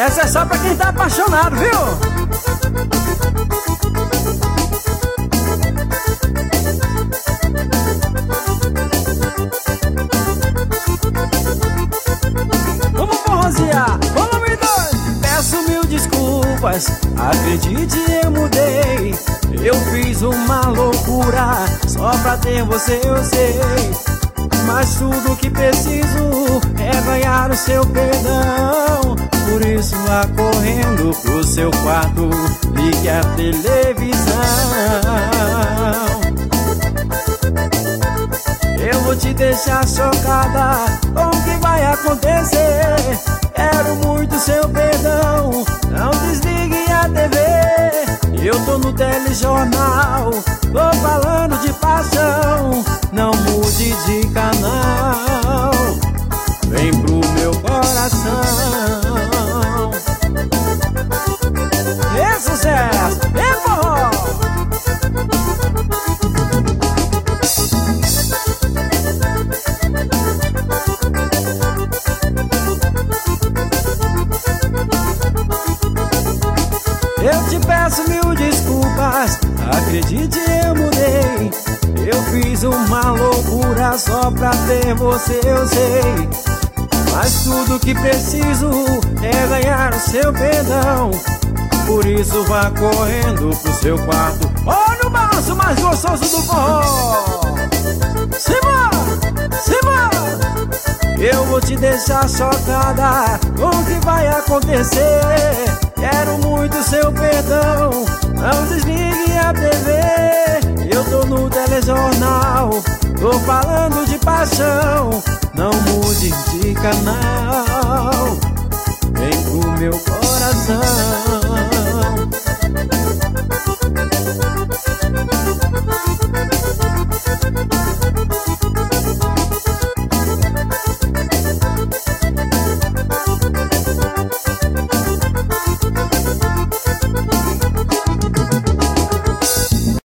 Essa é só pra quem tá apaixonado, viu? Volume 2. Peço mil desculpas, acredite, eu mudei. Eu fiz uma loucura só pra ter você, eu sei. Mas tudo que preciso é ganhar o seu perdão. Por isso vá correndo pro seu quarto, ligue a televisão. Eu vou te deixar chocada com o que vai acontecer. Quero muito seu perdão, não desligue a TV. Eu tô no telejornal, tô falando de paixão. Não mude de canal, vem pro meu coração. É sucesso, é forró. Eu te peço mil desculpas, acredite, eu mudei. Eu fiz uma loucura só pra ter você, eu sei. Mas tudo que preciso é ganhar o seu perdão. Por isso vá correndo pro seu quarto. Olha o balanço mais gostoso do forró. Simbora, simbora. Eu vou te deixar chocada com o que vai acontecer. Quero muito seu perdão, não desligue a TV. Eu tô no telejornal, tô falando de paixão. Não mude de canal, vem pro meu coração.